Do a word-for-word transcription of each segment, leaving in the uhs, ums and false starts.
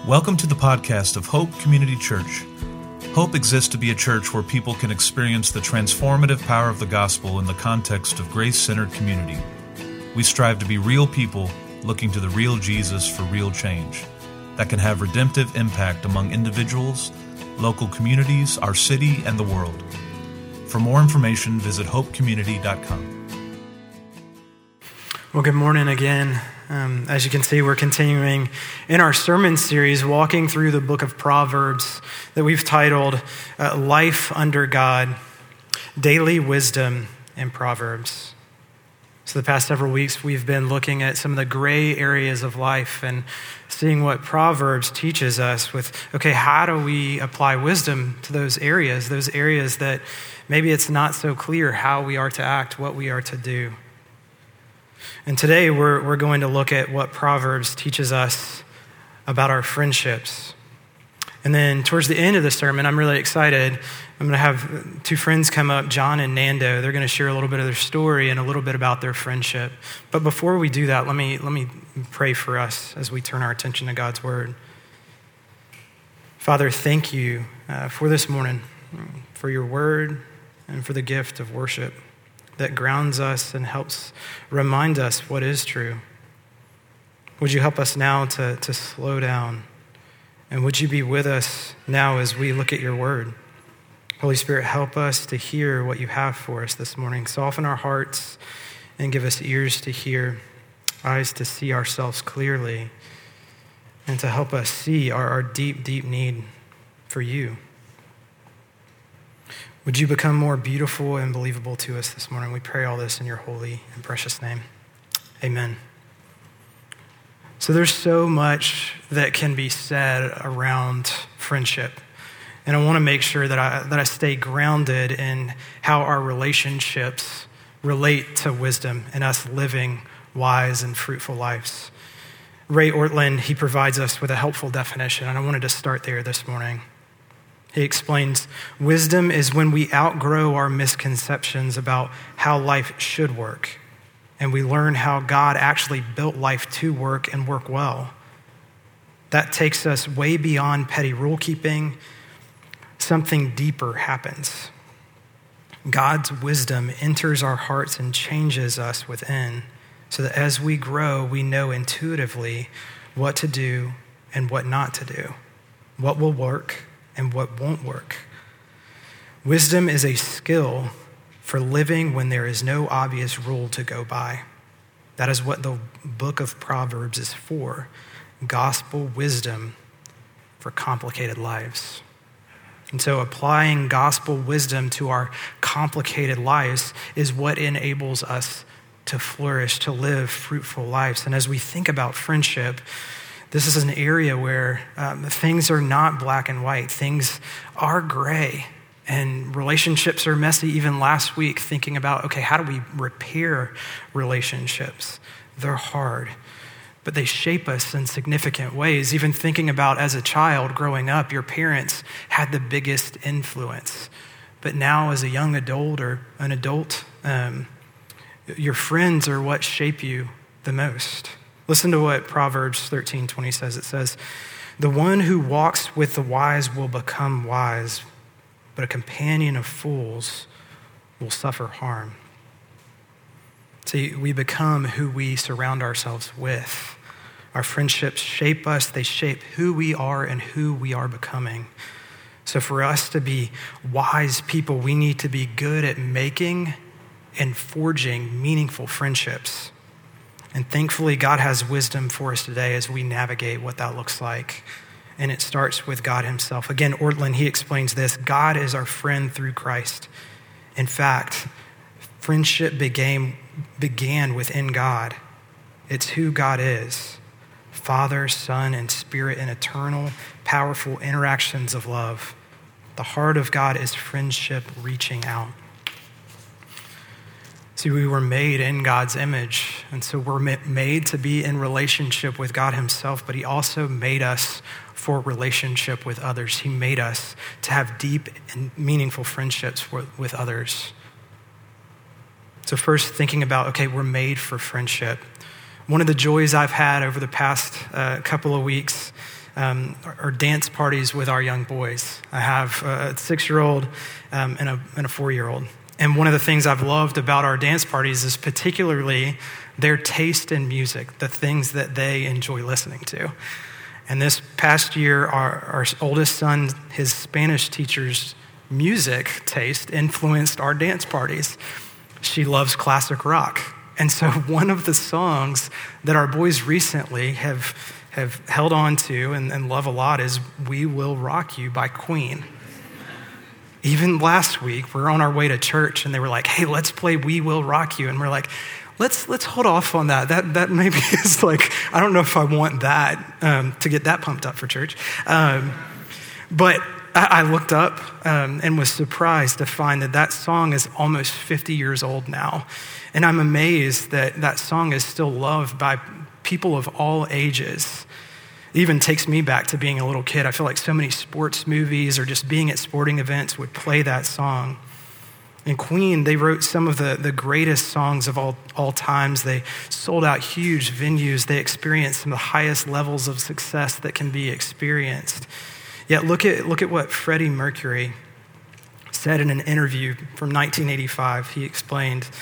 Welcome to the podcast of Hope Community Church. Hope exists to be a church where people can experience the transformative power of the gospel in the context of grace-centered community. We strive to be real people looking to the real Jesus for real change that can have redemptive impact among individuals, local communities, our city, and the world. For more information, visit hope community dot com. Well, good morning again. Um, as you can see, we're continuing in our sermon series, walking through the book of Proverbs that we've titled uh, Life Under God, Daily Wisdom in Proverbs. So the past several weeks, we've been looking at some of the gray areas of life and seeing what Proverbs teaches us with, okay, how do we apply wisdom to those areas, those areas that maybe it's not so clear how we are to act, what we are to do. And today we're we're going to look at what Proverbs teaches us about our friendships. And then towards the end of the sermon, I'm really excited. I'm going to have two friends come up, John and Nando. They're going to share a little bit of their story and a little bit about their friendship. But before we do that, let me let me pray for us as we turn our attention to God's word. Father, thank you uh, for this morning, for your word, and for the gift of worship that grounds us and helps remind us what is true. Would you help us now to, to slow down? And would you be with us now as we look at your word? Holy Spirit, help us to hear what you have for us this morning. Soften our hearts and give us ears to hear, eyes to see ourselves clearly, and to help us see our, our deep, deep need for you. Would you become more beautiful and believable to us this morning? We pray all this in your holy and precious name. Amen. So there's so much that can be said around friendship. And I want to make sure that I that I stay grounded in how our relationships relate to wisdom and us living wise and fruitful lives. Ray Ortlund, he provides us with a helpful definition, and I wanted to start there this morning. He explains, wisdom is when we outgrow our misconceptions about how life should work, and we learn how God actually built life to work and work well. That takes us way beyond petty rule keeping. Something deeper happens. God's wisdom enters our hearts and changes us within, so that as we grow, we know intuitively what to do and what not to do, what will work and what won't work. Wisdom is a skill for living when there is no obvious rule to go by. That is what the book of Proverbs is for. Gospel wisdom for complicated lives. And so applying gospel wisdom to our complicated lives is what enables us to flourish, to live fruitful lives. And as we think about friendship, this is an area where um, things are not black and white. Things are gray, and relationships are messy. Even last week, thinking about, okay, how do we repair relationships? They're hard, but they shape us in significant ways. Even thinking about as a child growing up, your parents had the biggest influence. But now as a young adult or an adult, um, your friends are what shape you the most. Listen to what Proverbs thirteen twenty says. It says, the one who walks with the wise will become wise, but a companion of fools will suffer harm. See, we become who we surround ourselves with. Our friendships shape us. They shape who we are and who we are becoming. So for us to be wise people, we need to be good at making and forging meaningful friendships. And thankfully, God has wisdom for us today as we navigate what that looks like. And it starts with God himself. Again, Ortlund, he explains this. God is our friend through Christ. In fact, friendship began, began within God. It's who God is. Father, Son, and Spirit in eternal, powerful interactions of love. The heart of God is friendship reaching out. See, we were made in God's image, and so we're made to be in relationship with God himself, but he also made us for relationship with others. He made us to have deep and meaningful friendships with others. So first, thinking about, okay, we're made for friendship. One of the joys I've had over the past uh, couple of weeks um, are dance parties with our young boys. I have a six-year-old um, and, a, and a four-year-old. And one of the things I've loved about our dance parties is particularly their taste in music, the things that they enjoy listening to. And this past year, our, our oldest son, his Spanish teacher's music taste influenced our dance parties. She loves classic rock. And so one of the songs that our boys recently have, have held on to and, and love a lot is We Will Rock You by Queen. Even last week, we're on our way to church and they were like, hey, let's play We Will Rock You. And we're like, let's let's hold off on that. That that maybe is like, I don't know if I want that um, to get that pumped up for church. Um, but I, I looked up um, and was surprised to find that that song is almost fifty years old now. And I'm amazed that that song is still loved by people of all ages. It even takes me back to being a little kid. I feel like so many sports movies or just being at sporting events would play that song. And Queen, they wrote some of the, the greatest songs of all, all times. They sold out huge venues. They experienced some of the highest levels of success that can be experienced. Yet look at, look at what Freddie Mercury said in an interview from nineteen eighty-five. He explained,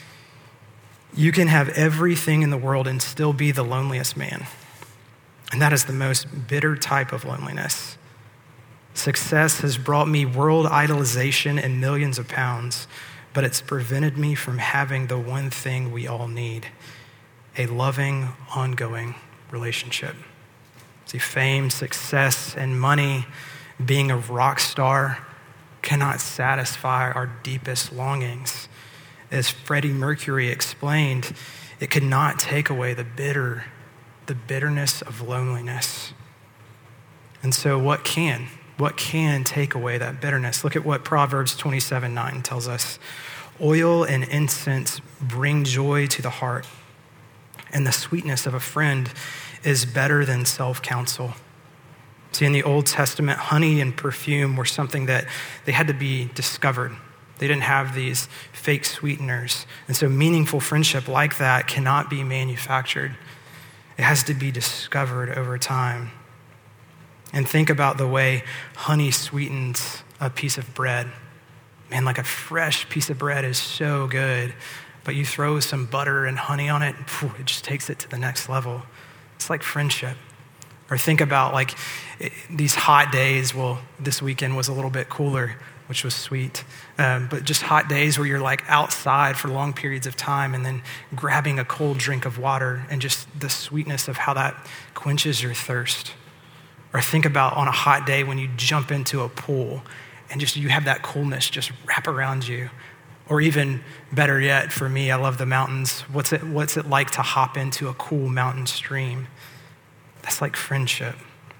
you can have everything in the world and still be the loneliest man. And that is the most bitter type of loneliness. Success has brought me world idolization and millions of pounds, but it's prevented me from having the one thing we all need, a loving, ongoing relationship. See, fame, success, and money, being a rock star, cannot satisfy our deepest longings. As Freddie Mercury explained, it could not take away the bitter the bitterness of loneliness. And so what can? What can take away that bitterness? Look at what Proverbs twenty-seven nine tells us. Oil and incense bring joy to the heart, and the sweetness of a friend is better than self-counsel. See, in the Old Testament, honey and perfume were something that they had to be discovered. They didn't have these fake sweeteners. And so meaningful friendship like that cannot be manufactured. It has to be discovered over time. And think about the way honey sweetens a piece of bread. Man, like a fresh piece of bread is so good, but you throw some butter and honey on it, and it just takes it to the next level. It's like friendship. Or think about like these hot days. Well, this weekend was a little bit cooler, which was sweet. Um, but just hot days where you're like outside for long periods of time and then grabbing a cold drink of water and just the sweetness of how that quenches your thirst. Or think about on a hot day when you jump into a pool and just you have that coolness just wrap around you. Or even better yet, for me, I love the mountains. What's it, what's it like to hop into a cool mountain stream? That's like friendship.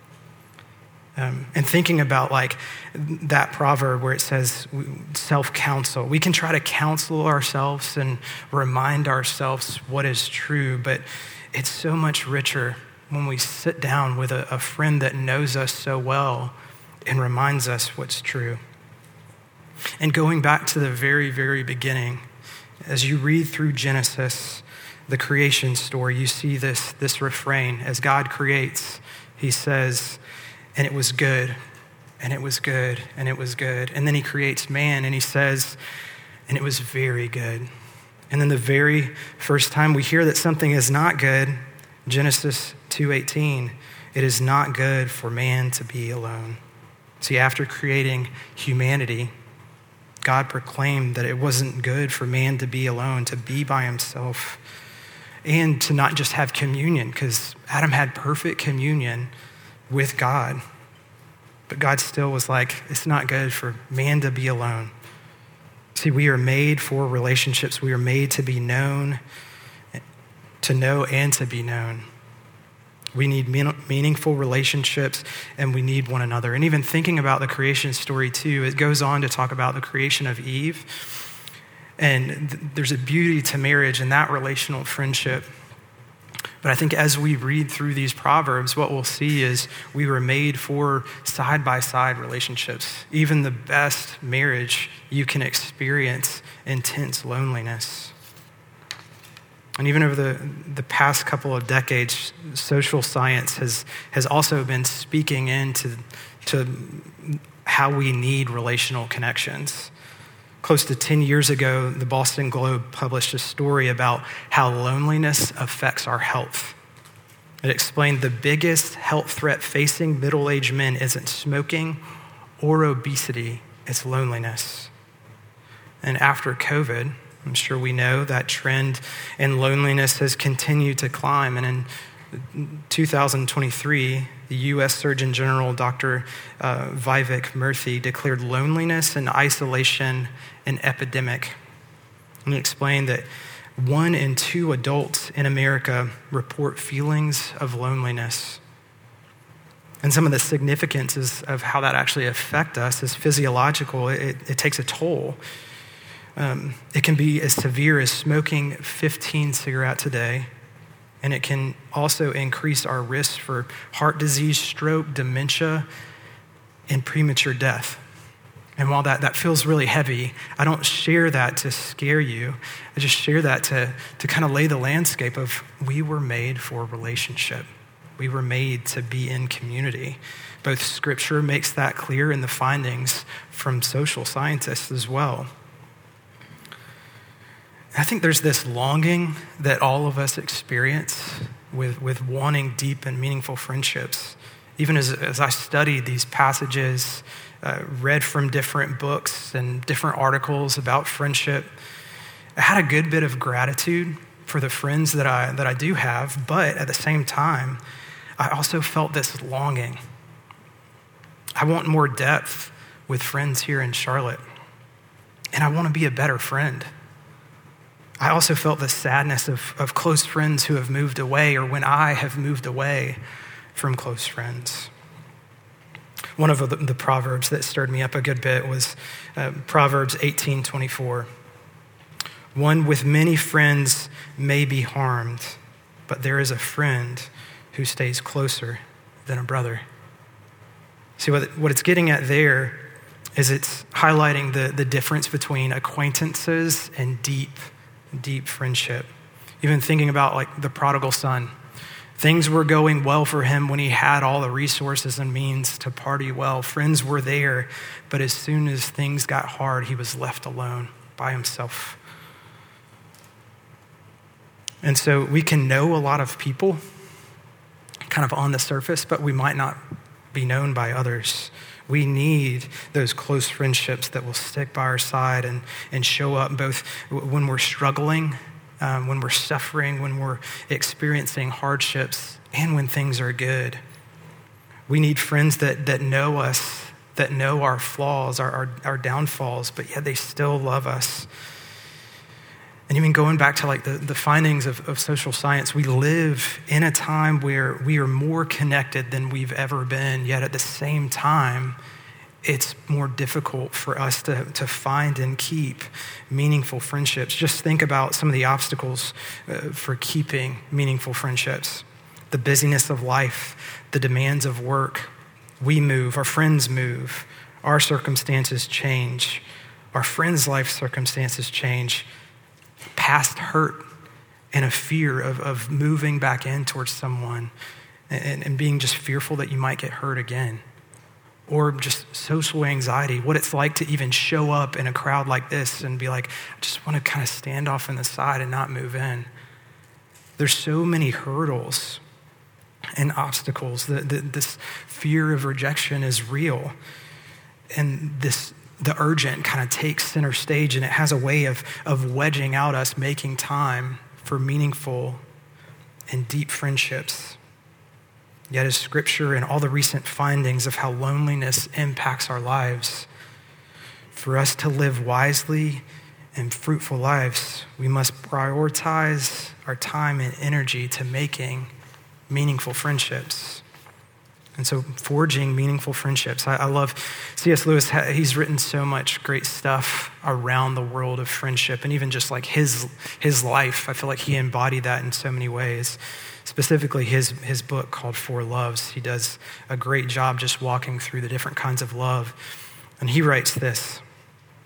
Um, and thinking about like that proverb where it says self-counsel. We can try to counsel ourselves and remind ourselves what is true, but it's so much richer when we sit down with a, a friend that knows us so well and reminds us what's true. And going back to the very, very beginning, as you read through Genesis, the creation story, you see this, this refrain. As God creates, he says, and it was good, and it was good, and it was good. And then he creates man, and he says, and it was very good. And then the very first time we hear that something is not good, Genesis two eighteen, it is not good for man to be alone. See, after creating humanity, God proclaimed that it wasn't good for man to be alone, to be by himself, and to not just have communion, because Adam had perfect communion with God. But God still was like, it's not good for man to be alone. See, we are made for relationships. We are made to be known, to know and to be known. We need meaningful relationships, and we need one another. And even thinking about the creation story too, it goes on to talk about the creation of Eve. And th- there's a beauty to marriage and that relational friendship. But I think as we read through these Proverbs, what we'll see is we were made for side-by-side relationships. Even the best marriage, you can experience intense loneliness. And even over the, the past couple of decades, social science has, has also been speaking into to how we need relational connections. Close to ten years ago, the Boston Globe published a story about how loneliness affects our health. It explained the biggest health threat facing middle-aged men isn't smoking or obesity, it's loneliness. And after COVID, I'm sure we know that trend in loneliness has continued to climb. And in two thousand twenty-three, the U S Surgeon General, Doctor Uh, Vivek Murthy, declared loneliness and isolation an epidemic. And he explained that one in two adults in America report feelings of loneliness. And some of the significances of how that actually affects us is physiological. It, it takes a toll. Um, it can be as severe as smoking fifteen cigarettes a day, and it can also increase our risk for heart disease, stroke, dementia, and premature death. And while that, that feels really heavy, I don't share that to scare you. I just share that to, to kind of lay the landscape of we were made for relationship. We were made to be in community. Both scripture makes that clear and the findings from social scientists as well. I think there's this longing that all of us experience with, with wanting deep and meaningful friendships. Even as, as I studied these passages, uh, read from different books and different articles about friendship, I had a good bit of gratitude for the friends that I, that I do have, but at the same time, I also felt this longing. I want more depth with friends here in Charlotte, and I want to be a better friend. I also felt the sadness of, of close friends who have moved away, or when I have moved away from close friends. One of the, the Proverbs that stirred me up a good bit was uh, Proverbs eighteen twenty-four. One with many friends may be harmed, but there is a friend who stays closer than a brother. See, what, what it's getting at there is it's highlighting the, the difference between acquaintances and deep deep friendship. Even thinking about like the prodigal son. Things were going well for him when he had all the resources and means to party well. Friends were there, but as soon as things got hard, he was left alone by himself. And so we can know a lot of people kind of on the surface, but we might not be known by others. We need those close friendships that will stick by our side and, and show up both when we're struggling, um, when we're suffering, when we're experiencing hardships, and when things are good. We need friends that, that know us, that know our flaws, our, our, our downfalls, but yet they still love us. And even going back to like the, the findings of, of social science, we live in a time where we are more connected than we've ever been, yet at the same time, it's more difficult for us to, to find and keep meaningful friendships. Just think about some of the obstacles uh, for keeping meaningful friendships. The busyness of life, the demands of work. We move, our friends move, our circumstances change, our friends' life circumstances change. Past hurt and a fear of, of moving back in towards someone and, and being just fearful that you might get hurt again. Or just social anxiety, what it's like to even show up in a crowd like this and be like, I just want to kind of stand off on the side and not move in. There's so many hurdles and obstacles. That this fear of rejection is real. And this the urgent kind of takes center stage, and it has a way of, of wedging out us making time for meaningful and deep friendships. Yet as scripture and all the recent findings of how loneliness impacts our lives, for us to live wisely and fruitful lives, we must prioritize our time and energy to making meaningful friendships. And so forging meaningful friendships. I, I love C S Lewis. He's written so much great stuff around the world of friendship, and even just like his his life. I feel like he embodied that in so many ways. Specifically his, his book called Four Loves. He does a great job just walking through the different kinds of love. And he writes this: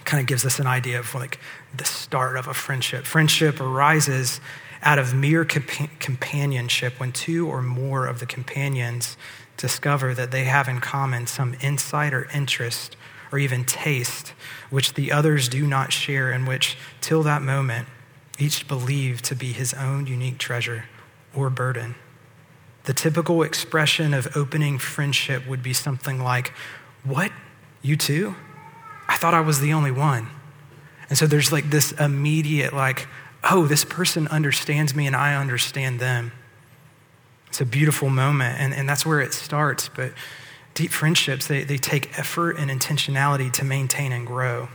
kind of gives us an idea of like the start of a friendship. Friendship arises out of mere compa- companionship when two or more of the companions discover that they have in common some insight or interest or even taste which the others do not share, and which, till that moment, each believed to be his own unique treasure or burden. The typical expression of opening friendship would be something like, "What? You too? I thought I was the only one." And so there's like this immediate like, oh, this person understands me and I understand them. It's a beautiful moment, and, and that's where it starts. But deep friendships, they, they take effort and intentionality to maintain and grow.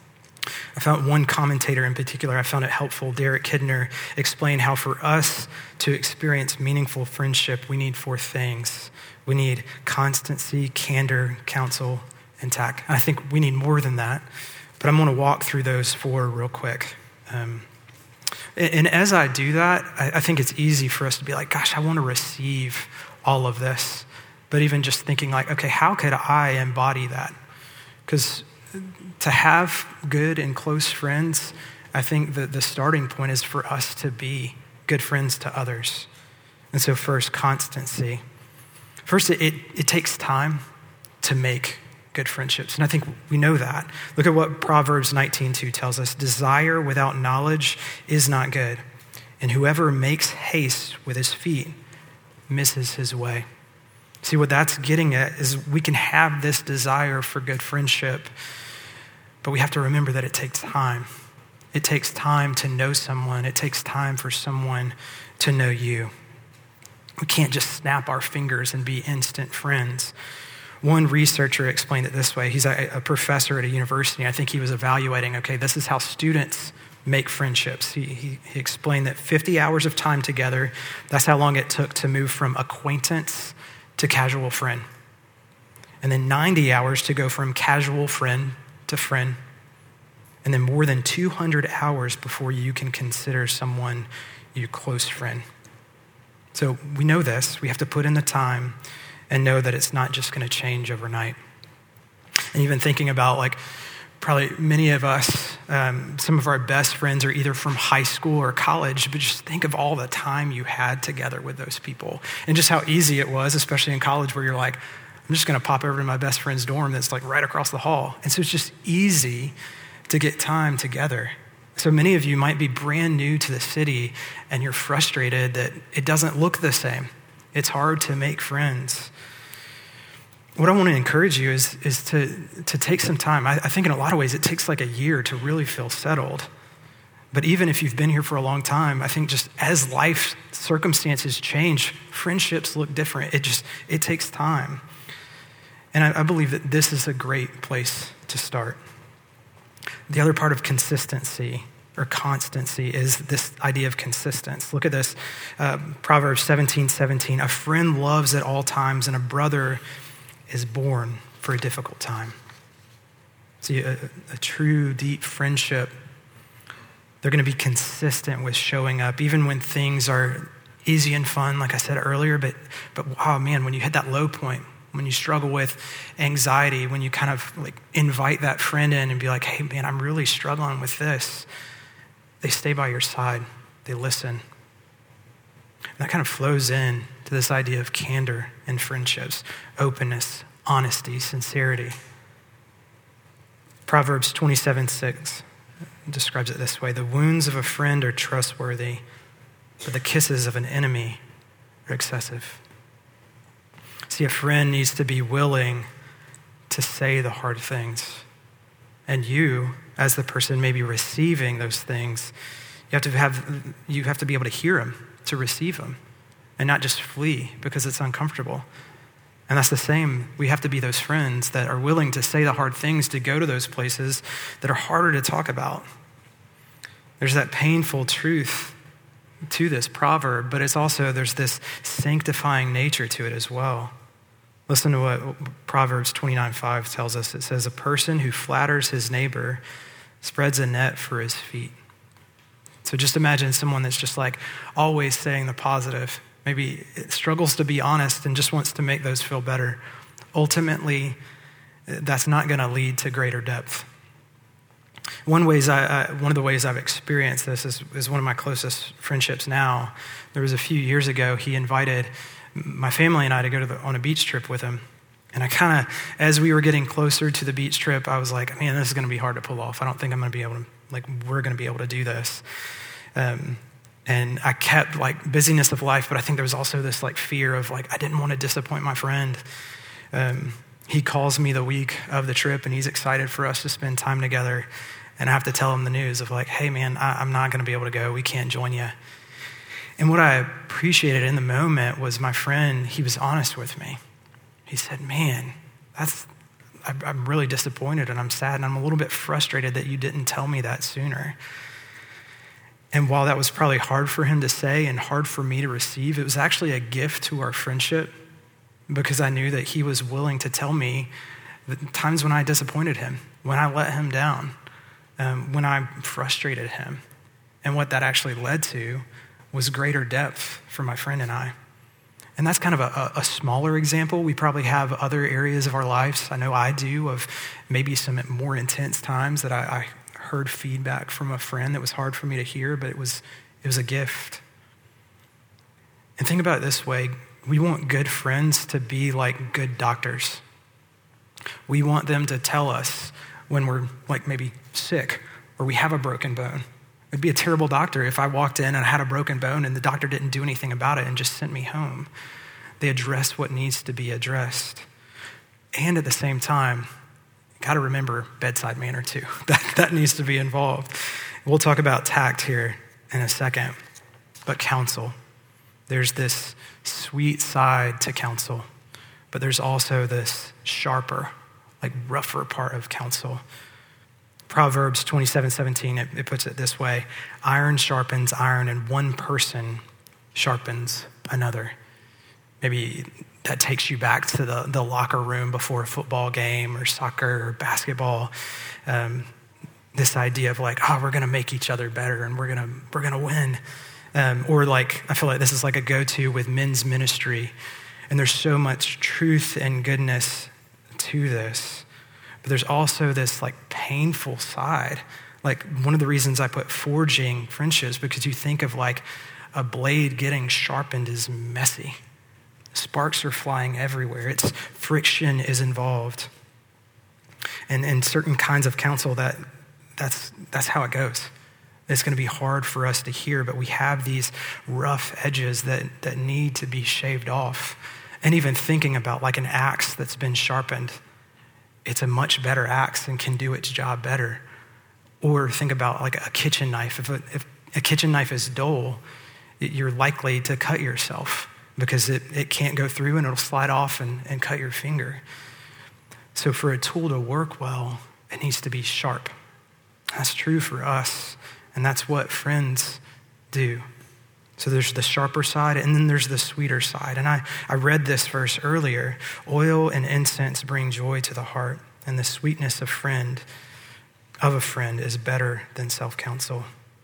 I found one commentator in particular, I found it helpful. Derek Kidner explained how for us to experience meaningful friendship, we need four things. We need constancy, candor, counsel, and tact. I think we need more than that, but I'm going to walk through those four real quick. Um, and, and as I do that, I, I think it's easy for us to be like, gosh, I want to receive all of this. But even just thinking like, okay, how could I embody that? Because to have good and close friends, I think that the starting point is for us to be good friends to others. And so first, constancy. First, it, it, it takes time to make good friendships. And I think we know that. Look at what Proverbs nineteen two tells us. Desire without knowledge is not good. And whoever makes haste with his feet misses his way. See, what that's getting at is we can have this desire for good friendship, but we have to remember that it takes time. It takes time to know someone. It takes time for someone to know you. We can't just snap our fingers and be instant friends. One researcher explained it this way. He's a, a professor at a university. I think he was evaluating, okay, this is how students make friendships. He, he, he explained that fifty hours of time together, that's how long it took to move from acquaintance to casual friend. And then ninety hours to go from casual friend to friend. And then more than two hundred hours before you can consider someone your close friend. So we know this. We have to put in the time and know that it's not just going to change overnight. And even thinking about like probably many of us, um, some of our best friends are either from high school or college, but just think of all the time you had together with those people and just how easy it was, especially in college where you're like, I'm just going to pop over to my best friend's dorm that's like right across the hall. And so it's just easy to get time together. So many of you might be brand new to the city and you're frustrated that it doesn't look the same. It's hard to make friends. What I want to encourage you is, is to, to take some time. I, I think in a lot of ways it takes like a year to really feel settled. But even if you've been here for a long time, I think just as life circumstances change, friendships look different. It just, it takes time. And I, I believe that this is a great place to start. The other part of consistency or constancy is this idea of consistency. Look at this, uh, Proverbs seventeen seventeen. A friend loves at all times, and a brother is born for a difficult time. See, a, a true, deep friendship, they're going to be consistent with showing up, even when things are easy and fun, like I said earlier, but, but wow, man, when you hit that low point, when you struggle with anxiety, when you kind of like invite that friend in and be like, hey, man, I'm really struggling with this, they stay by your side, they listen. And that kind of flows in to this idea of candor in friendships, openness, honesty, sincerity. Proverbs twenty-seven six describes it this way. The wounds of a friend are trustworthy, but the kisses of an enemy are excessive. See, a friend needs to be willing to say the hard things. And you, as the person maybe receiving those things, you have to have, you have to be able to hear them, to receive them, and not just flee because it's uncomfortable. And that's the same. We have to be those friends that are willing to say the hard things, to go to those places that are harder to talk about. There's that painful truth to this proverb, but it's also, there's this sanctifying nature to it as well. Listen to what Proverbs twenty-nine five tells us. It says, a person who flatters his neighbor spreads a net for his feet. So just imagine someone that's just like always saying the positive, maybe it struggles to be honest and just wants to make those feel better. Ultimately, that's not going to lead to greater depth. One ways I, I one of the ways I've experienced this is, is one of my closest friendships now. There was a few years ago, he invited my family and I to go to the, on a beach trip with him. And I kind of, as we were getting closer to the beach trip, I was like, man, this is going to be hard to pull off. I don't think I'm going to be able to, like, we're going to be able to do this. Um, and I kept, like, busyness of life, but I think there was also this, like, fear of, like, I didn't want to disappoint my friend. Um, he calls me the week of the trip, and he's excited for us to spend time together. And I have to tell him the news of, like, hey, man, I, I'm not going to be able to go. We can't join you. And what I appreciated in the moment was my friend, he was honest with me. He said, man, that's, I'm really disappointed and I'm sad and I'm a little bit frustrated that you didn't tell me that sooner. And while that was probably hard for him to say and hard for me to receive, it was actually a gift to our friendship because I knew that he was willing to tell me the times when I disappointed him, when I let him down, um, when I frustrated him. And what that actually led to was greater depth for my friend and I. And that's kind of a, a smaller example. We probably have other areas of our lives, I know I do, of maybe some more intense times that I, I heard feedback from a friend that was hard for me to hear, but it was it was a gift. And think about it this way. We want good friends to be like good doctors. We want them to tell us when we're like maybe sick or we have a broken bone. It'd be a terrible doctor if I walked in and I had a broken bone and the doctor didn't do anything about it and just sent me home. They address what needs to be addressed. And at the same time, got to remember bedside manner too. That, that needs to be involved. We'll talk about tact here in a second, but counsel. There's this sweet side to counsel, but there's also this sharper, like rougher part of counsel. Proverbs twenty-seven seventeen, it, it puts it this way: iron sharpens iron and one person sharpens another. Maybe that takes you back to the, the locker room before a football game or soccer or basketball. Um, this idea of like, oh, we're gonna make each other better and we're gonna we're gonna win. Um, or like, I feel like this is like a go-to with men's ministry. And there's so much truth and goodness to this. But there's also this like painful side. Like one of the reasons I put forging friendships, because you think of like a blade getting sharpened is messy. Sparks are flying everywhere. It's friction is involved. And in certain kinds of counsel, that that's that's how it goes. It's going to be hard for us to hear, but we have these rough edges that, that need to be shaved off. And even thinking about like an axe that's been sharpened, it's a much better axe and can do its job better. Or think about like a kitchen knife. If a, if a kitchen knife is dull, it, you're likely to cut yourself because it, it can't go through and it'll slide off and, and cut your finger. So for a tool to work well, it needs to be sharp. That's true for us, and that's what friends do. So there's the sharper side, and then there's the sweeter side. And I, I read this verse earlier. Oil and incense bring joy to the heart, and the sweetness of friend of a friend is better than self-counsel.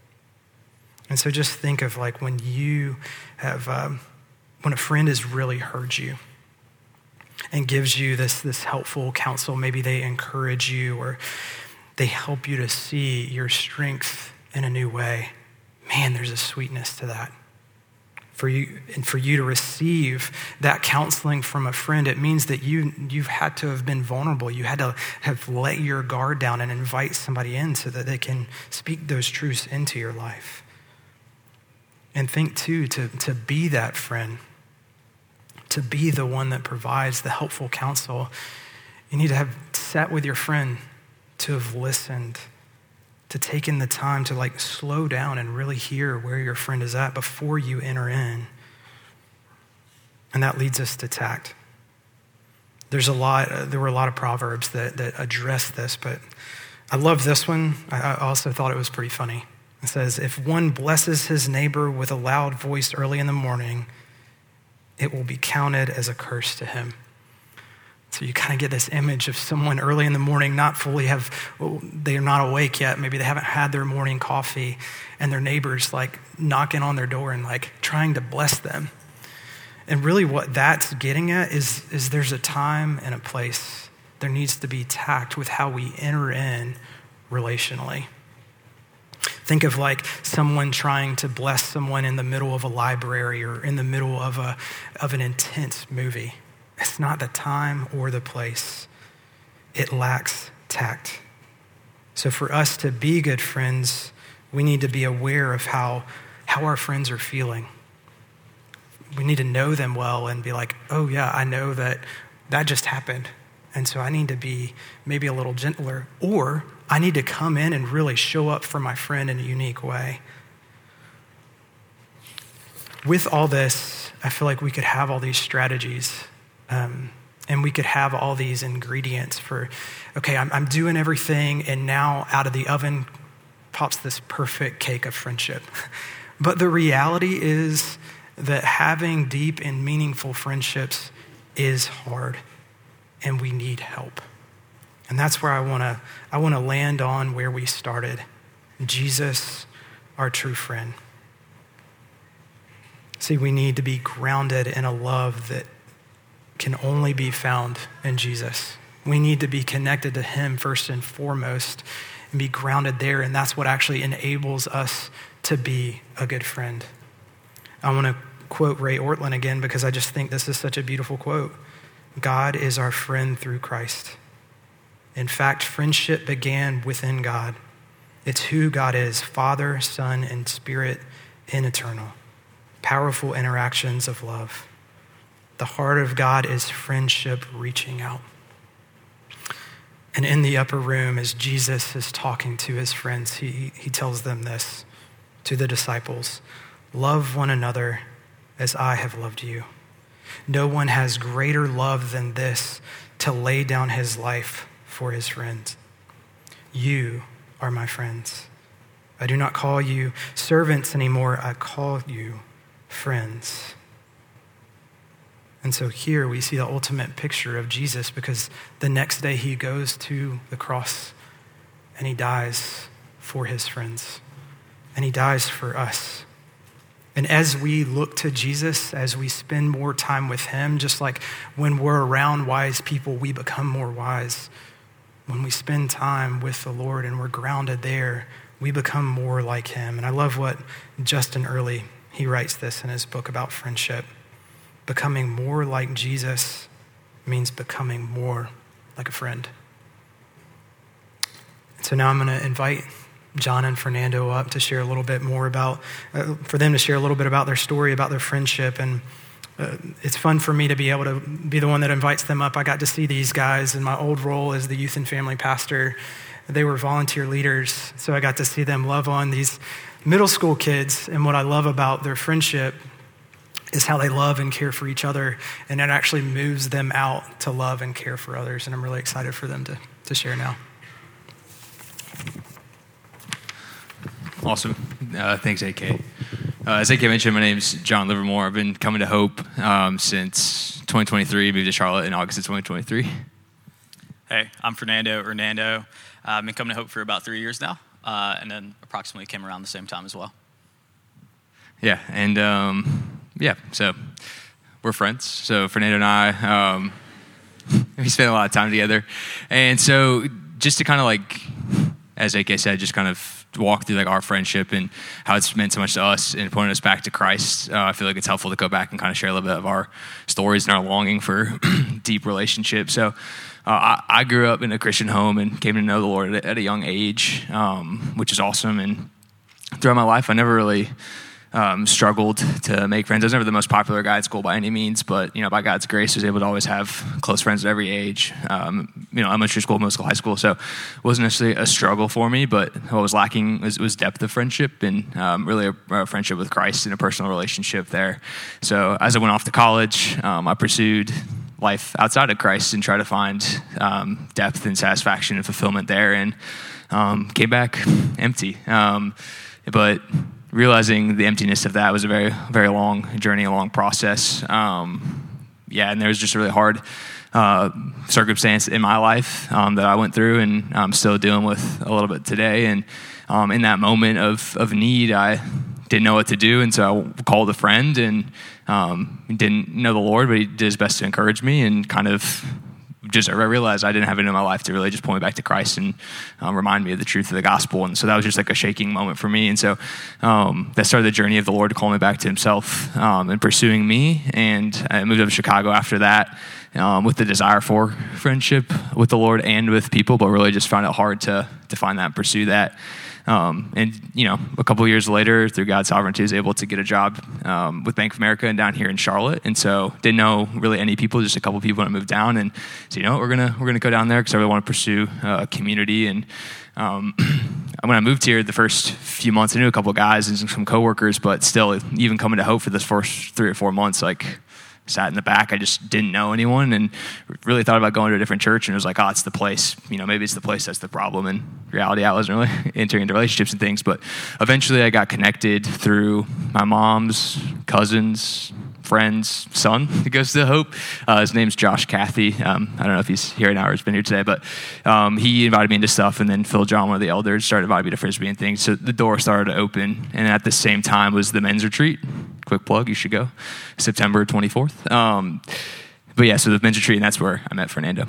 And so just think of like when you have, um, when a friend has really heard you and gives you this, this helpful counsel, maybe they encourage you or they help you to see your strength in a new way. Man, there's a sweetness to that. For you and for you to receive that counseling from a friend, it means that you, you've had to have been vulnerable. You had to have let your guard down and invite somebody in so that they can speak those truths into your life. And think too, to, to be that friend, to be the one that provides the helpful counsel, you need to have sat with your friend, to have listened, to take in the time to like slow down and really hear where your friend is at before you enter in. And that leads us to tact. There's a lot, uh, there were a lot of proverbs that, that address this, but I love this one. I, I also thought it was pretty funny. It says, if one blesses his neighbor with a loud voice early in the morning, it will be counted as a curse to him. So you kind of get this image of someone early in the morning, not fully have, well, they're not awake yet. Maybe they haven't had their morning coffee and their neighbor's like knocking on their door and like trying to bless them. And really what that's getting at is, is there's a time and a place. There needs to be tact with how we enter in relationally. Think of like someone trying to bless someone in the middle of a library or in the middle of a of an intense movie. It's not the time or the place. It lacks tact. So for us to be good friends, we need to be aware of how, how our friends are feeling. We need to know them well and be like, oh yeah, I know that that just happened. And so I need to be maybe a little gentler, or I need to come in and really show up for my friend in a unique way. With all this, I feel like we could have all these strategies um, and we could have all these ingredients for, okay, I'm, I'm doing everything, and now out of the oven pops this perfect cake of friendship. But the reality is that having deep and meaningful friendships is hard, and we need help. And that's where I want to I want to land on where we started. Jesus, our true friend. See, we need to be grounded in a love that can only be found in Jesus. We need to be connected to him first and foremost and be grounded there, and that's what actually enables us to be a good friend. I want to quote Ray Ortlund again because I just think this is such a beautiful quote. God is our friend through Christ. In fact, friendship began within God. It's who God is, Father, Son, and Spirit in eternal. Powerful interactions of love. The heart of God is friendship reaching out. And in the upper room, as Jesus is talking to his friends, he, he tells them this to the disciples: love one another as I have loved you. No one has greater love than this, to lay down his life for his friends. You are my friends. I do not call you servants anymore. I call you friends. And so here we see the ultimate picture of Jesus, because the next day he goes to the cross and he dies for his friends, and he dies for us. And as we look to Jesus, as we spend more time with him, just like when we're around wise people, we become more wise. When we spend time with the Lord and we're grounded there, we become more like him. And I love what Justin Early, he writes this in his book about friendship. Becoming more like Jesus means becoming more like a friend. So now I'm going to invite John and Fernando up to share a little bit more about, uh, for them to share a little bit about their story, about their friendship. And uh, it's fun for me to be able to be the one that invites them up. I got to see these guys in my old role as the youth and family pastor. They were volunteer leaders, so I got to see them love on these middle school kids. And what I love about their friendship is how they love and care for each other, and it actually moves them out to love and care for others. And I'm really excited for them to, to share now. Awesome. Uh, thanks, A K. Uh, as A K mentioned, my name's John Livermore. I've been coming to Hope um, since twenty twenty-three, moved to Charlotte in August of twenty twenty-three. Hey, I'm Fernando Hernando. Uh, I've been coming to Hope for about three years now, uh, and then approximately came around the same time as well. Yeah, and um, yeah, so we're friends. So Fernando and I, um, we spend a lot of time together. And so just to kind of like, as A K said, just kind of walk through like our friendship and how it's meant so much to us and pointing us back to Christ. Uh, I feel like it's helpful to go back and kind of share a little bit of our stories and our longing for deep relationships. So uh, I, I grew up in a Christian home and came to know the Lord at, at a young age, um, which is awesome. And throughout my life, I never really um, struggled to make friends. I was never the most popular guy at school by any means, but you know, by God's grace, I was able to always have close friends at every age. Um, you know, elementary school, middle school, high school, so it wasn't necessarily a struggle for me. But what was lacking was, was depth of friendship and um, really a, a friendship with Christ and a personal relationship there. So as I went off to college, um, I pursued life outside of Christ and tried to find um, depth and satisfaction and fulfillment there, and um, came back empty. Um, but realizing the emptiness of that was a very, very long journey, a long process. Um, yeah, and there was just a really hard uh, circumstance in my life um, that I went through, and I'm still dealing with a little bit today. And um, in that moment of of need, I didn't know what to do, and so I called a friend, and um, didn't know the Lord, but he did his best to encourage me, and kind of deserve. I realized I didn't have it in my life to really just point me back to Christ and um, remind me of the truth of the gospel. And so that was just like a shaking moment for me. And so um, that started the journey of the Lord to call me back to himself um, and pursuing me. And I moved up to Chicago after that um, with the desire for friendship with the Lord and with people, but really just found it hard to to find that and pursue that. Um, and, you know, a couple of years later, through God's sovereignty, I was able to get a job um, with Bank of America and down here in Charlotte. And so didn't know really any people, just a couple of people when I moved down. And so, you know, we're going to we're gonna go down there because I really want to pursue uh, a community. And um, when I moved here, the first few months, I knew a couple of guys and some coworkers, but still, even coming to Hope for this first three or four months, like, sat in the back. I just didn't know anyone and really thought about going to a different church, and it was like, oh, it's the place. You know, maybe it's the place that's the problem. In reality, I wasn't really entering into relationships and things, but eventually I got connected through my mom's cousins, friend's son that goes to Hope. Uh, his name's Josh Cathy. Um, I don't know if he's here now or has been here today, but um, he invited me into stuff, and then Phil John, one of the elders, started inviting me to Frisbee and things. So the door started to open, and at the same time was the men's retreat. Quick plug, you should go. September twenty-fourth. Um, but yeah, so the men's retreat, and that's where I met Fernando.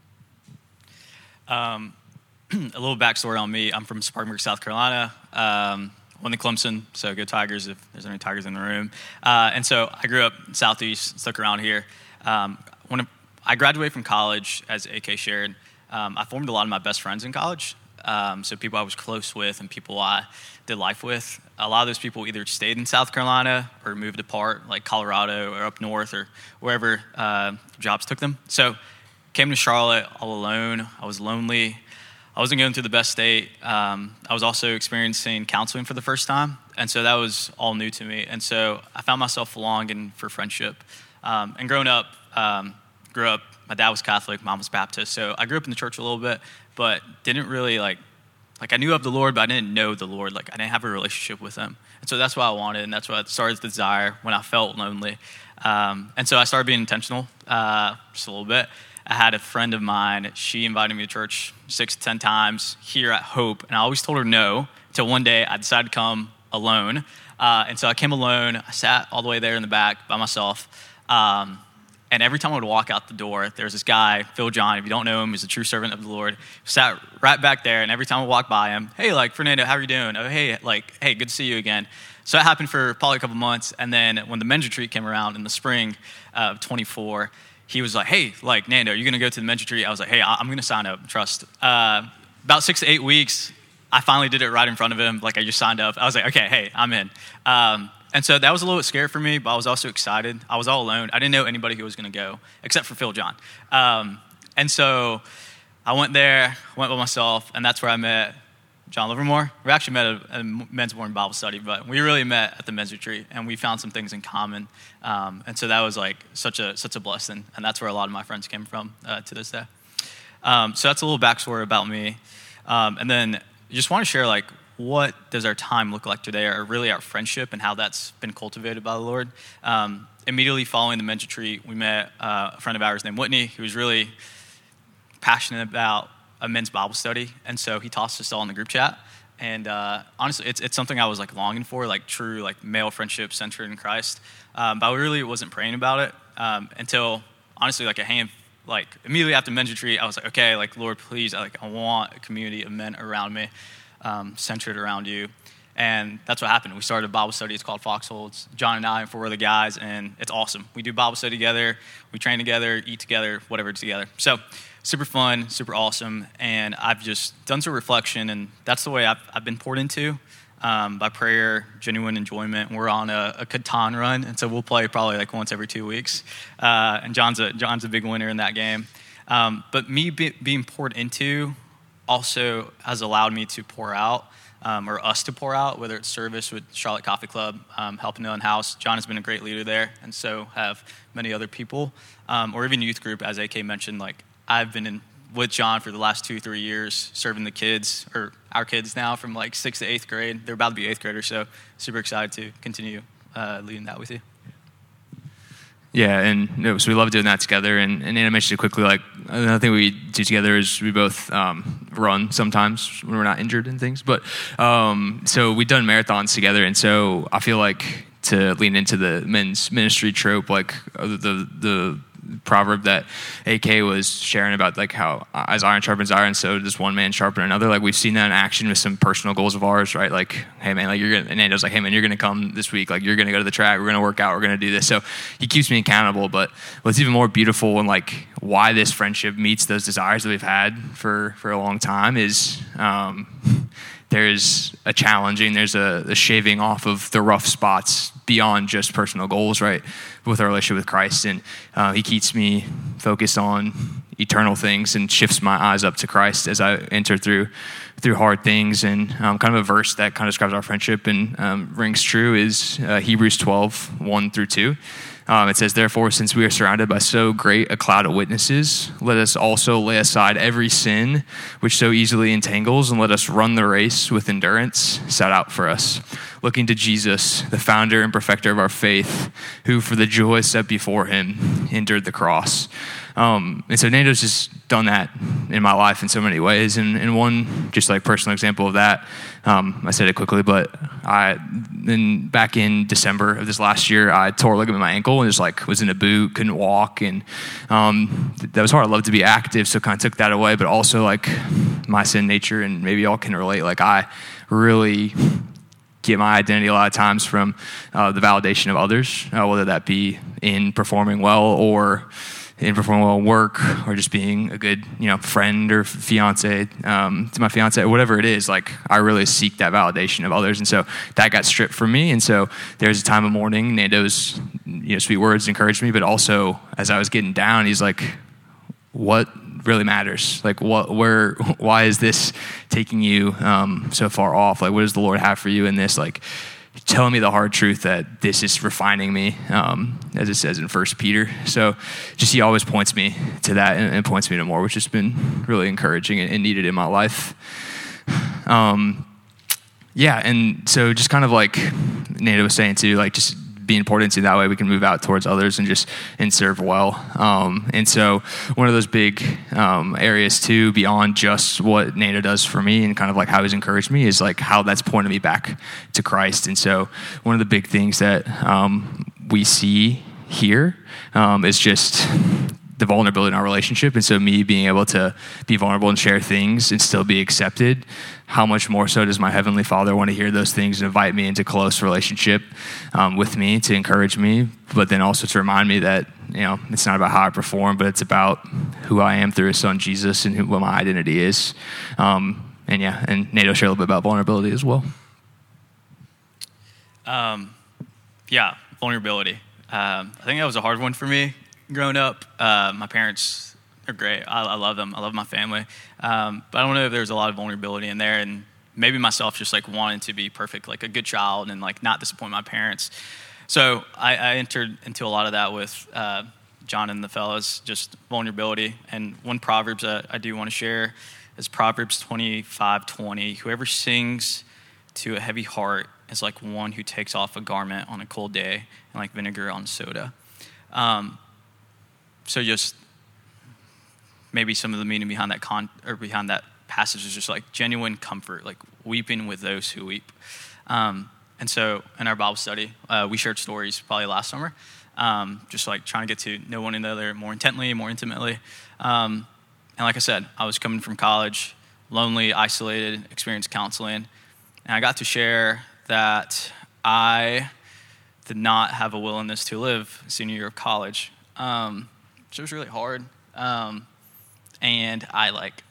Um, a little backstory on me. I'm from Spartanburg, South Carolina. Um, won the Clemson, so go Tigers if there's any Tigers in the room. Uh, and so I grew up in Southeast, stuck around here. Um, when I graduated from college, as A K shared, um, I formed a lot of my best friends in college. Um, so people I was close with and people I did life with. A lot of those people either stayed in South Carolina or moved apart, like Colorado or up north or wherever uh, jobs took them. So came to Charlotte all alone. I was lonely. I wasn't going through the best state. Um, I was also experiencing counseling for the first time. And so that was all new to me. And so I found myself longing for friendship. Um, and growing up, um, grew up, my dad was Catholic, mom was Baptist. So I grew up in the church a little bit, but didn't really like, like I knew of the Lord, but I didn't know the Lord. Like I didn't have a relationship with him. And so that's what I wanted. And that's what started the desire when I felt lonely. Um, and so I started being intentional uh, just a little bit. I had a friend of mine, she invited me to church six to ten times here at Hope, and I always told her no, until one day I decided to come alone. Uh, and so I came alone, I sat all the way there in the back by myself, um, and every time I would walk out the door, there was this guy, Phil John, if you don't know him, he's a true servant of the Lord, sat right back there, and every time I walked by him, hey, like, Fernando, how are you doing? Oh, hey, like, hey, good to see you again. So that happened for probably a couple months, and then when the men's retreat came around in the spring of twenty-four, he was like, hey, like, Nando, you're going to go to the men's retreat? I was like, hey, I'm going to sign up, trust. Uh, about six to eight weeks, I finally did it right in front of him. Like, I just signed up. I was like, okay, hey, I'm in. Um, and so that was a little bit scary for me, but I was also excited. I was all alone. I didn't know anybody who was going to go, except for Phil John. Um, and so I went there, went by myself, and that's where I met John Livermore. We actually met at a men's morning Bible study, but we really met at the men's retreat, and we found some things in common. Um, and so that was like such a such a blessing, and that's where a lot of my friends came from uh, to this day. Um, so that's a little backstory about me. Um, and then I just want to share like what does our time look like today, or really our friendship and how that's been cultivated by the Lord. Um, immediately following the men's retreat, we met uh, a friend of ours named Whitney, who was really passionate about a men's Bible study, and so he tossed us all in the group chat. And uh, honestly, it's it's something I was like longing for, like true like male friendship centered in Christ. Um, but I really wasn't praying about it um, until honestly like a hand like immediately after men's retreat, I was like, okay, like Lord, please, I, like I want a community of men around me, um, centered around you. And that's what happened. We started a Bible study. It's called Foxhole. It's John and I and four other guys, and it's awesome. We do Bible study together. We train together, eat together, whatever together. So super fun, super awesome, and I've just done some reflection, and that's the way I've, I've been poured into um, by prayer, genuine enjoyment. We're on a, a Catan run, and so we'll play probably like once every two weeks. Uh, and John's a John's a big winner in that game. Um, but me be, being poured into also has allowed me to pour out, um, or us to pour out, whether it's service with Charlotte Coffee Club, um, helping in house. John has been a great leader there, and so have many other people, um, or even youth group, as A K mentioned, like. I've been in with John for the last two, three years, serving the kids, or our kids now, from like sixth to eighth grade. They're about to be eighth graders, so super excited to continue uh, leading that with you. Yeah, and you know, so we love doing that together. And, and Anna mentioned it quickly, like another thing we do together is we both um, run sometimes when we're not injured and things. But um, so we've done marathons together, and so I feel like to lean into the men's ministry trope, like uh, the the proverb that A K was sharing about, like how as iron sharpens iron, so does one man sharpen another. Like we've seen that in action with some personal goals of ours, right? Like, hey man, like you're gonna, and Nando's like, hey man, you're gonna come this week, like you're gonna go to the track, we're gonna work out, we're gonna do this. So he keeps me accountable. But what's even more beautiful and like why this friendship meets those desires that we've had for for a long time is um, there's a challenging, there's a, a shaving off of the rough spots beyond just personal goals, right? With our relationship with Christ. And uh, he keeps me focused on eternal things and shifts my eyes up to Christ as I enter through through hard things. And um, kind of a verse that kind of describes our friendship and um, rings true is uh, Hebrews twelve, one through two. Um, it says, therefore, since we are surrounded by so great a cloud of witnesses, let us also lay aside every sin which so easily entangles, and let us run the race with endurance set out for us, looking to Jesus, the founder and perfecter of our faith, who for the joy set before him endured the cross. Um, and so Nando's just done that in my life in so many ways. And, and one just like personal example of that, um, I said it quickly, but I then back in December of this last year, I tore a ligament in my ankle and just like was in a boot, couldn't walk. And um, that was hard. I love to be active, so kind of took that away. But also like my sin nature, and maybe y'all can relate, like I really get my identity a lot of times from uh, the validation of others, uh, whether that be in performing well or in performing well at work, or just being a good, you know, friend or fiance um, to my fiance, or whatever it is. Like I really seek that validation of others, and so that got stripped from me. And so there's a time of mourning. Nando's, you know, sweet words encouraged me, but also as I was getting down, he's like, "What really matters? Like, what, where, why is this taking you um, so far off? Like, what does the Lord have for you in this? Like, telling me the hard truth that this is refining me, um, as it says in First Peter. So just he always points me to that and, and points me to more, which has been really encouraging and, and needed in my life. Um, yeah, and so just kind of like Nando was saying too, like just be important to that way we can move out towards others and just and serve well. Um, and so one of those big um, areas too, beyond just what Nando does for me and kind of like how he's encouraged me, is like how that's pointed me back to Christ. And so one of the big things that um, we see here um, is just the vulnerability in our relationship. And so me being able to be vulnerable and share things and still be accepted, how much more so does my Heavenly Father want to hear those things and invite me into close relationship um, with me to encourage me, but then also to remind me that, you know, it's not about how I perform, but it's about who I am through His Son, Jesus, and who, what my identity is. Um, and yeah, and Nate will share a little bit about vulnerability as well. Um, yeah, vulnerability. Um, I think that was a hard one for me growing up. Uh, my parents are great. I, I love them. I love my family. Um, but I don't know if there's a lot of vulnerability in there, and maybe myself just like wanting to be perfect, like a good child, and like not disappoint my parents. So I, I entered into a lot of that with uh, John and the fellas, just vulnerability. And one Proverbs that I do want to share is Proverbs twenty-five twenty. Whoever sings to a heavy heart is like one who takes off a garment on a cold day and like vinegar on soda. Um, so just maybe some of the meaning behind that con or behind that passage is just like genuine comfort, like weeping with those who weep. Um, and so in our Bible study, uh, we shared stories probably last summer, um, just like trying to get to know one another more intently, more intimately. Um, and like I said, I was coming from college, lonely, isolated, experienced counseling, and I got to share that I did not have a willingness to live senior year of college. Um, so it was really hard. Um, and I like,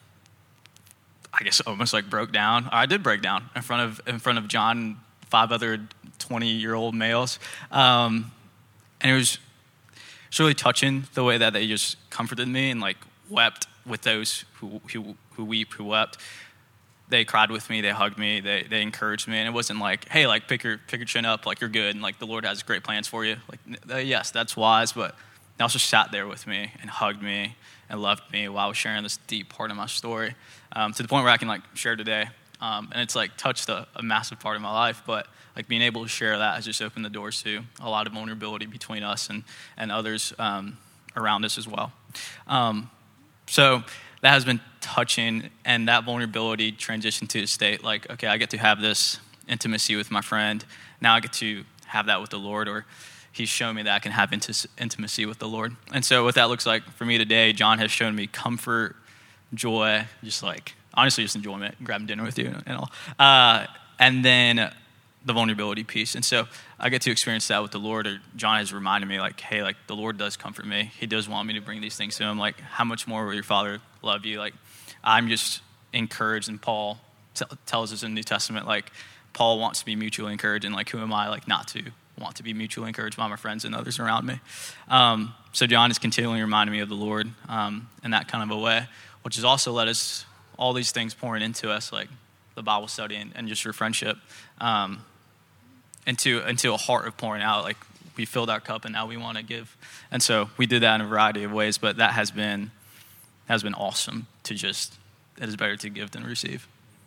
I guess almost like broke down. I did break down in front of, in front of John and five other twenty year old males. Um, and it was, it was really touching the way that they just comforted me and like wept with those who, who, who weep, who wept. They cried with me, they hugged me, they they encouraged me, and it wasn't like, hey, like pick your pick your chin up, like you're good, and like the Lord has great plans for you. Like, uh, yes, that's wise, but they also sat there with me and hugged me and loved me while I was sharing this deep part of my story, um, to the point where I can like share today, um, and it's like touched a, a massive part of my life. But like being able to share that has just opened the doors to a lot of vulnerability between us and and others um, around us as well. Um, so. That has been touching, and that vulnerability transitioned to a state like, okay, I get to have this intimacy with my friend. Now I get to have that with the Lord. Or he's shown me that I can have inti- intimacy with the Lord. And so what that looks like for me today, John has shown me comfort, joy, just like, honestly, just enjoyment, grabbing dinner with you and all. Uh, and then the vulnerability piece. And so I get to experience that with the Lord. Or John has reminded me, like, hey, like, the Lord does comfort me. He does want me to bring these things to him. Like, how much more will your Father love you? Like, I'm just encouraged. And Paul t- tells us in the New Testament, like, Paul wants to be mutually encouraged. And, like, who am I, like, not to want to be mutually encouraged by my friends and others around me? Um, so John is continually reminding me of the Lord um, in that kind of a way, which has also led us, all these things pouring into us, like the Bible study and, and just your friendship, um, into into a heart of pouring out. Like, we filled our cup and now we want to give. And so we did that in a variety of ways, but that has been has been awesome to just, it is better to give than receive.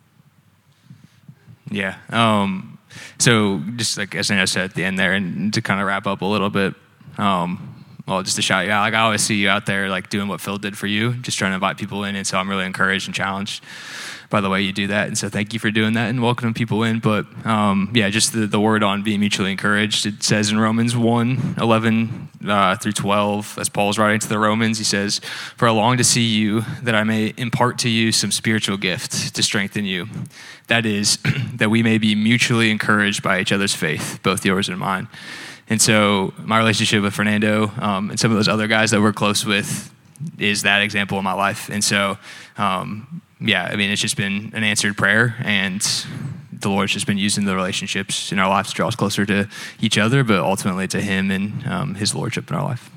Yeah. Um, so just like as I said at the end there, and to kind of wrap up a little bit, um, well, just to shout you out, like I always see you out there like doing what Phil did for you, just trying to invite people in. And so I'm really encouraged and challenged by the way you do that. And so thank you for doing that and welcoming people in. But um, yeah, just the, the word on being mutually encouraged. It says in Romans one, eleven uh, through twelve, as Paul's writing to the Romans, he says, "For I long to see you, that I may impart to you some spiritual gift to strengthen you. That is, that we may be mutually encouraged by each other's faith, both yours and mine." And so my relationship with Fernando um, and some of those other guys that we're close with is that example in my life. And so, um, yeah, I mean, it's just been an answered prayer, and the Lord's just been using the relationships in our lives to draw us closer to each other, but ultimately to him and um, his lordship in our life.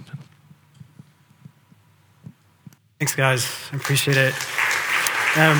Thanks, guys. I appreciate it. Um,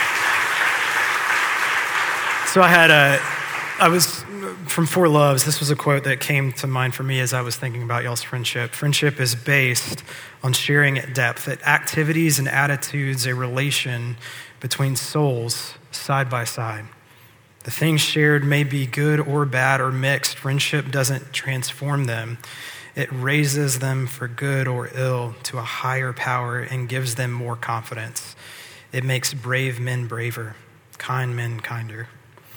so I had a, I was from Four Loves. This was a quote that came to mind for me as I was thinking about y'all's friendship. Friendship is based on sharing at depth, at activities and attitudes, a relation between souls side by side. The things shared may be good or bad or mixed. Friendship doesn't transform them. It raises them for good or ill to a higher power and gives them more confidence. It makes brave men braver, kind men kinder,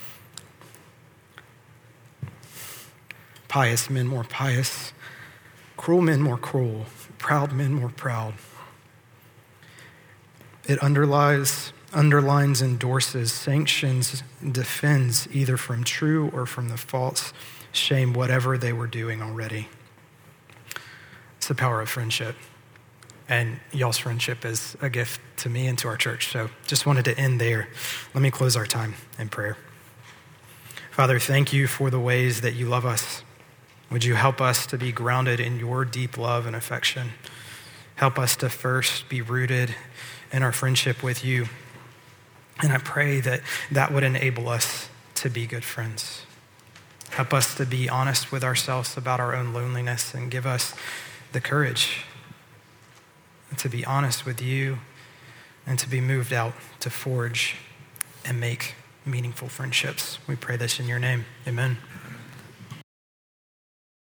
pious men more pious, cruel men more cruel, proud men more proud. It underlies, underlines, endorses, sanctions, defends either from true or from the false shame, whatever they were doing already. It's the power of friendship. And y'all's friendship is a gift to me and to our church. So just wanted to end there. Let me close our time in prayer. Father, thank you for the ways that you love us. Would you help us to be grounded in your deep love and affection? Help us to first be rooted in our friendship with you. And I pray that that would enable us to be good friends. Help us to be honest with ourselves about our own loneliness and give us the courage to be honest with you and to be moved out to forge and make meaningful friendships. We pray this in your name. Amen.